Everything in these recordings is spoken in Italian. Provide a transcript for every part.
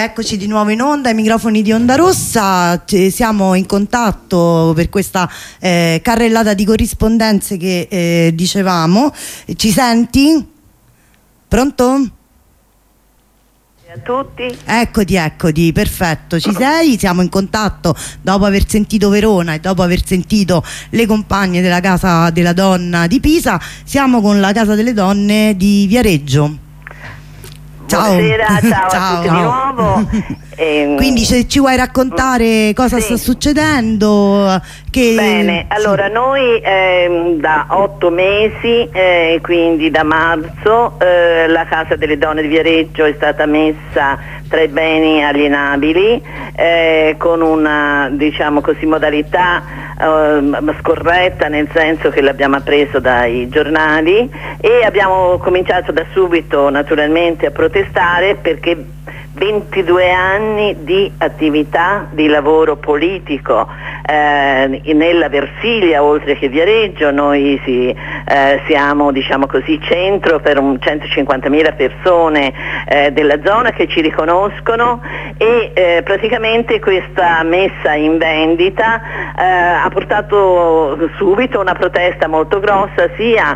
eccoci di nuovo in onda ai microfoni di Onda Rossa. Siamo in contatto per questa carrellata di corrispondenze che dicevamo. Ci senti? Pronto? A tutti. Eccoti, perfetto, ci sei? Siamo in contatto dopo aver sentito Verona e dopo aver sentito le compagne della Casa della Donna di Pisa. Siamo con la Casa delle Donne di Viareggio. Ciao. Buonasera, ciao a tutti di nuovo. Quindi ci vuoi raccontare cosa sta succedendo? Bene, allora noi da 8 mesi, quindi da marzo, la Casa delle Donne di Viareggio è stata messa tra i beni alienabili con una, diciamo così, modalità scorretta, nel senso che l'abbiamo appreso dai giornali e abbiamo cominciato da subito naturalmente a protestare, perché 22 anni di attività di lavoro politico nella Versilia, oltre che Viareggio. Noi siamo, diciamo così, centro per 150.000 persone della zona che ci riconoscono, e praticamente questa messa in vendita ha portato subito una protesta molto grossa, sia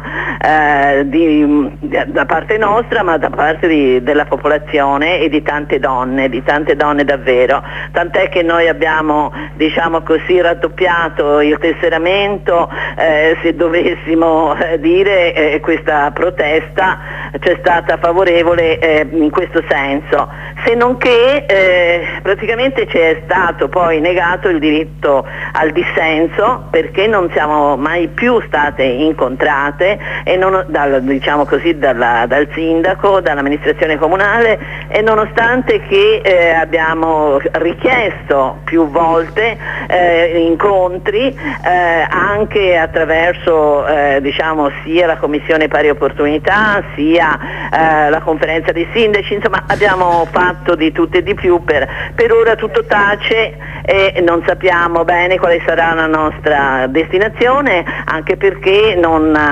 da parte nostra, ma da parte della popolazione e di tante donne davvero, tant'è che noi abbiamo, diciamo così, raddoppiato il tesseramento, se dovessimo dire questa protesta c'è stata favorevole in questo senso, se non che praticamente ci è stato poi negato il diritto al dissenso, perché non siamo mai più state incontrate e diciamo così, dal sindaco, dall'amministrazione comunale, e nonostante che abbiamo richiesto più volte incontri anche attraverso diciamo sia la Commissione Pari Opportunità sia la conferenza dei sindaci, insomma abbiamo fatto di tutto e di più, per ora tutto tace e non sappiamo bene quale sarà la nostra destinazione, anche perché in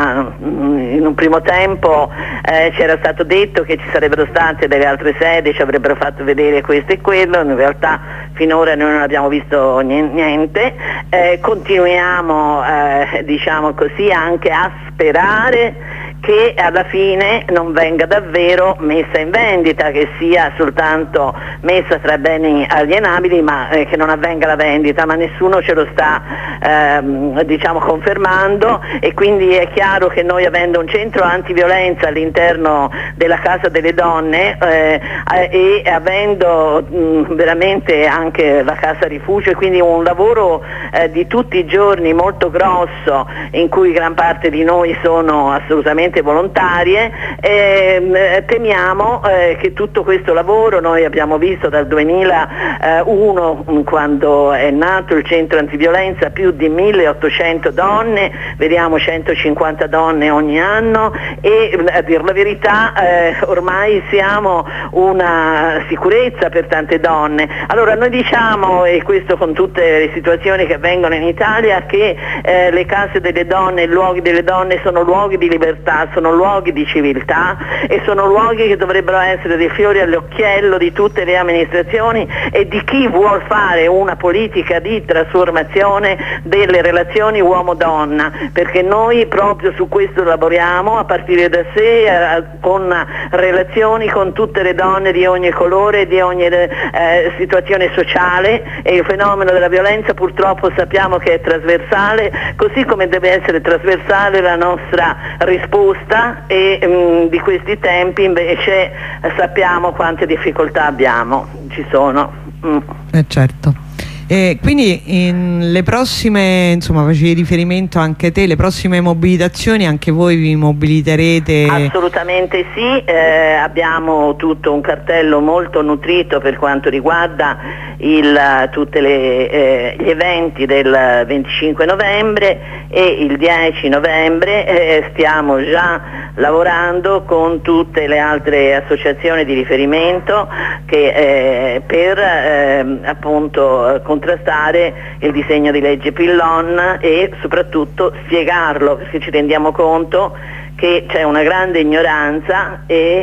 un primo tempo c'era stato detto che ci sarebbero state delle altre sedi, ci avrebbero fatto vedere questo e quello, in realtà finora noi non abbiamo visto niente. Continuiamo diciamo così anche a sperare che alla fine non venga davvero messa in vendita, che sia soltanto messa tra beni alienabili, ma che non avvenga la vendita, ma nessuno ce lo sta diciamo confermando, e quindi è chiaro che noi, avendo un centro antiviolenza all'interno della Casa delle Donne e avendo veramente anche la Casa Rifugio, e quindi un lavoro di tutti i giorni molto grosso, in cui gran parte di noi sono assolutamente volontarie, temiamo che tutto questo lavoro, noi abbiamo visto dal 2001, quando è nato il centro antiviolenza, più di 1800 donne, vediamo 150 donne ogni anno, e a dir la verità ormai siamo una sicurezza per tante donne. Allora noi diciamo, e questo con tutte le situazioni che avvengono in Italia, che le case delle donne, i luoghi delle donne sono luoghi di libertà, sono luoghi di civiltà, e sono luoghi che dovrebbero essere dei fiori all'occhiello di tutte le amministrazioni e di chi vuol fare una politica di trasformazione delle relazioni uomo-donna, perché noi proprio su questo lavoriamo, a partire da sé, con relazioni con tutte le donne di ogni colore, di ogni situazione sociale, e il fenomeno della violenza purtroppo sappiamo che è trasversale, così come deve essere trasversale la nostra risposta, e di questi tempi invece sappiamo quante difficoltà ci sono. Certo. Quindi le prossime, insomma, facevi riferimento anche te, le prossime mobilitazioni anche voi vi mobiliterete? Assolutamente sì, abbiamo tutto un cartello molto nutrito per quanto riguarda tutti gli eventi del 25 novembre e il 10 novembre, stiamo già lavorando con tutte le altre associazioni di riferimento per appunto contrastare il disegno di legge Pillon e soprattutto spiegarlo, perché ci rendiamo conto che c'è una grande ignoranza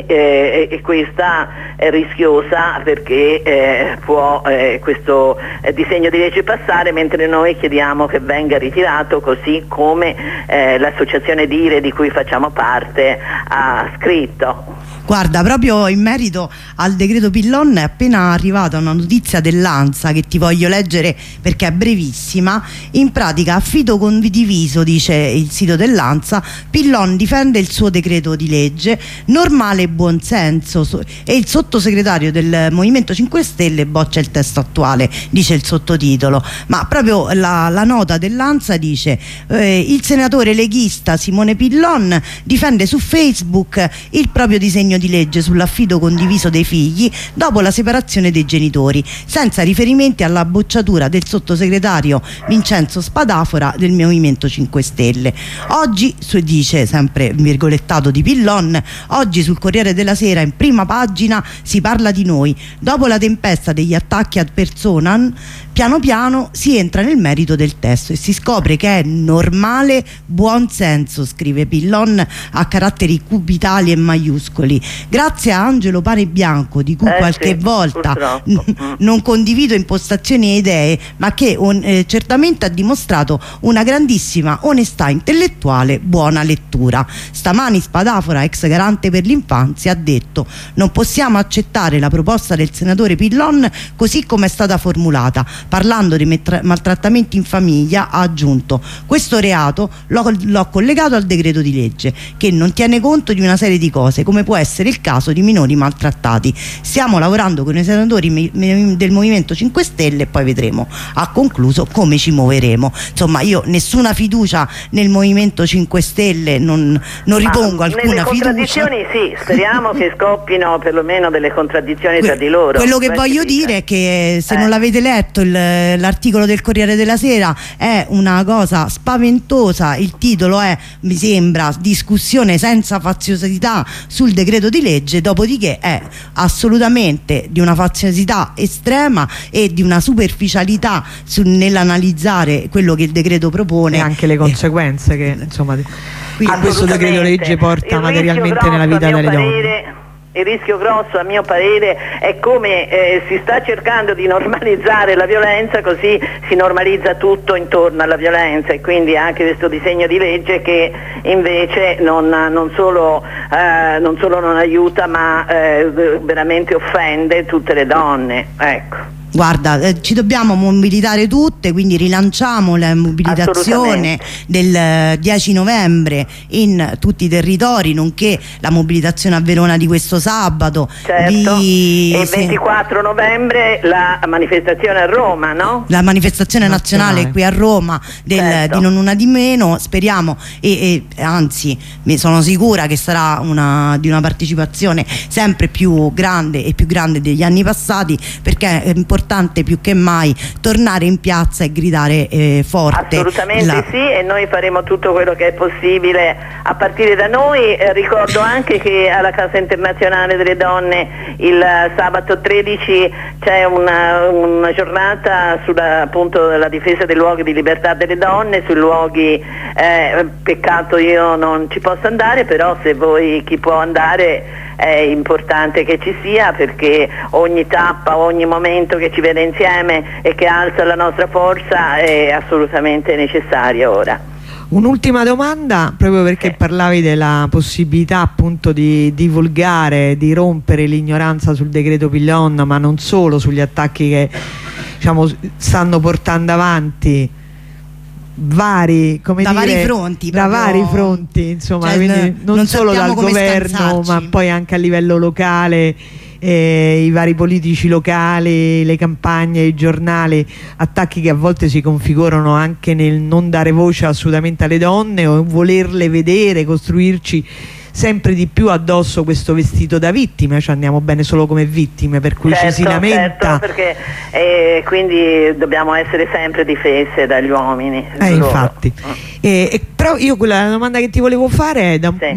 e questa è rischiosa perché può questo disegno di legge passare, mentre noi chiediamo che venga ritirato, così come l'associazione Dire di cui facciamo parte ha scritto. Guarda, proprio in merito al decreto Pillon è appena arrivata una notizia dell'ANSA che ti voglio leggere perché è brevissima. In pratica, a filo condiviso, dice il sito dell'ANSA, Pillon difende il suo decreto di legge, normale buonsenso, e il sottosegretario del Movimento 5 Stelle boccia il testo attuale, dice il sottotitolo. Ma proprio la nota dell'ANSA dice il senatore leghista Simone Pillon difende su Facebook il proprio disegno di legge sull'affido condiviso dei figli dopo la separazione dei genitori, senza riferimenti alla bocciatura del sottosegretario Vincenzo Spadafora del Movimento 5 Stelle. Oggi, dice sempre virgolettato di Pillon, oggi sul Corriere della Sera in prima pagina si parla di noi. Dopo la tempesta degli attacchi ad personam, piano piano si entra nel merito del testo e si scopre che è normale buon senso, scrive Pillon a caratteri cubitali e maiuscoli. Grazie a Angelo Panebianco, di cui qualche volta non condivido impostazioni e idee, ma che certamente ha dimostrato una grandissima onestà intellettuale, buona lettura. Stamani Spadafora, ex garante per l'infanzia, ha detto: non possiamo accettare la proposta del senatore Pillon così come è stata formulata. Parlando di maltrattamenti in famiglia, ha aggiunto: questo reato l'ho collegato al decreto di legge che non tiene conto di una serie di cose, come può essere il caso di minori maltrattati. Stiamo lavorando con i senatori del Movimento 5 Stelle e poi vedremo, ha concluso, come ci muoveremo. Insomma, io nessuna fiducia nel Movimento 5 Stelle, non ripongo alcuna fiducia. Nelle contraddizioni sì, speriamo che scoppino perlomeno delle contraddizioni tra di loro. Quello che voglio dire è che se non l'avete letto l'articolo del Corriere della Sera è una cosa spaventosa. Il titolo è, mi sembra, discussione senza faziosità sul decreto di legge, dopodiché è assolutamente di una faziosità estrema e di una superficialità nell'analizzare quello che il decreto propone e anche le conseguenze che insomma questo decreto legge porta materialmente nella vita delle donne. Il rischio grosso, a mio parere, è come si sta cercando di normalizzare la violenza, così si normalizza tutto intorno alla violenza, e quindi anche questo disegno di legge che invece non solo non aiuta, ma veramente offende tutte le donne, ecco. Guarda, ci dobbiamo mobilitare tutte, quindi rilanciamo la mobilitazione del 10 novembre in tutti i territori, nonché la mobilitazione a Verona di questo sabato. Certo. E il 24 novembre la manifestazione a Roma, no? La manifestazione nazionale qui a Roma certo. di Non Una di Meno, speriamo, e anzi mi sono sicura che sarà di una partecipazione sempre più grande e più grande degli anni passati, perché è importante più che mai tornare in piazza e gridare forte. Assolutamente sì, e noi faremo tutto quello che è possibile a partire da noi. Ricordo anche che alla Casa Internazionale delle Donne il sabato 13 c'è una giornata sulla appunto la difesa dei luoghi di libertà delle donne, sui luoghi peccato io non ci posso andare, però se voi, chi può andare, è importante che ci sia, perché ogni tappa, ogni momento che ci vede insieme e che alza la nostra forza è assolutamente necessario ora. Un'ultima domanda, proprio perché parlavi della possibilità appunto di divulgare, di rompere l'ignoranza sul decreto Pillon, ma non solo, sugli attacchi che diciamo stanno portando avanti vari fronti, insomma, cioè, quindi non solo dal governo ma poi anche a livello locale, i vari politici locali, le campagne, i giornali, attacchi che a volte si configurano anche nel non dare voce assolutamente alle donne o volerle vedere, costruirci sempre di più addosso questo vestito da vittime, cioè andiamo bene solo come vittime, per cui ci si lamenta. Certo, perché quindi dobbiamo essere sempre difese dagli uomini. Infatti. Però io la domanda che ti volevo fare è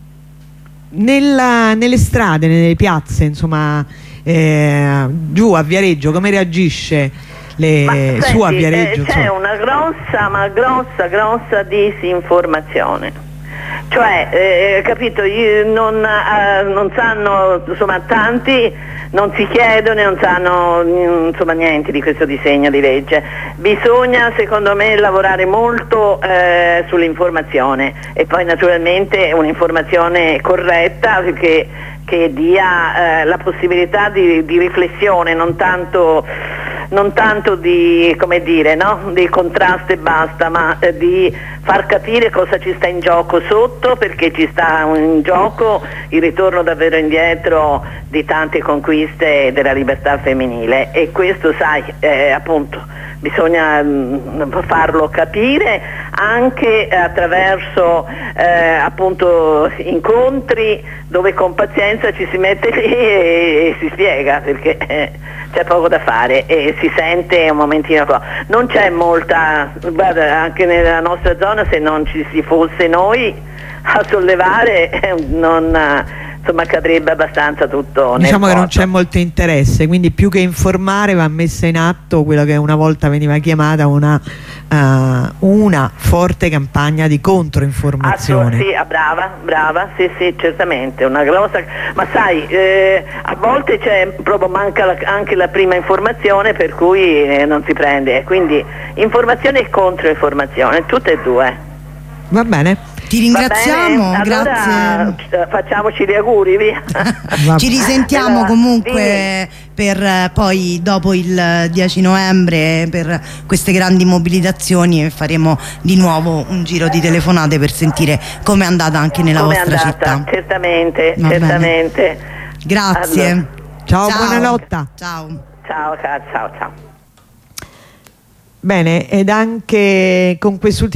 nelle strade, nelle piazze, insomma, giù a Viareggio, come reagisce su a Viareggio? C'è una grossa disinformazione. Cioè, capito, non sanno, insomma, tanti non si chiedono e non sanno, insomma, niente di questo disegno di legge. Bisogna, secondo me, lavorare molto sull'informazione, e poi naturalmente un'informazione corretta, che dia la possibilità di riflessione, non tanto di, come dire, no? Di contrasto e basta, ma di far capire cosa ci sta in gioco sotto, perché ci sta in gioco il ritorno davvero indietro di tante conquiste della libertà femminile, e questo, sai, appunto bisogna farlo capire anche attraverso appunto incontri dove con pazienza ci si mette lì e si spiega, perché c'è poco da fare e si sente un momentino qua. Non c'è molta, guarda, anche nella nostra zona, se non ci si fosse noi a sollevare, insomma, cadrebbe abbastanza tutto. Diciamo che non c'è molto interesse, quindi più che informare va messa in atto quello che una volta veniva chiamata una forte campagna di controinformazione. Sì, brava, sì, certamente, una grossa, ma sai, a volte manca anche la prima informazione, per cui non si prende, quindi informazione e controinformazione, tutte e due. Va bene. Ti ringraziamo, allora, grazie. Facciamoci gli auguri, via. Ci risentiamo comunque per poi dopo il 10 novembre per queste grandi mobilitazioni, e faremo di nuovo un giro di telefonate per sentire com'è andata anche nella vostra città. Certamente. Grazie. Allora. Ciao, buona lotta. Ciao. Bene, ed anche con quest'ultimo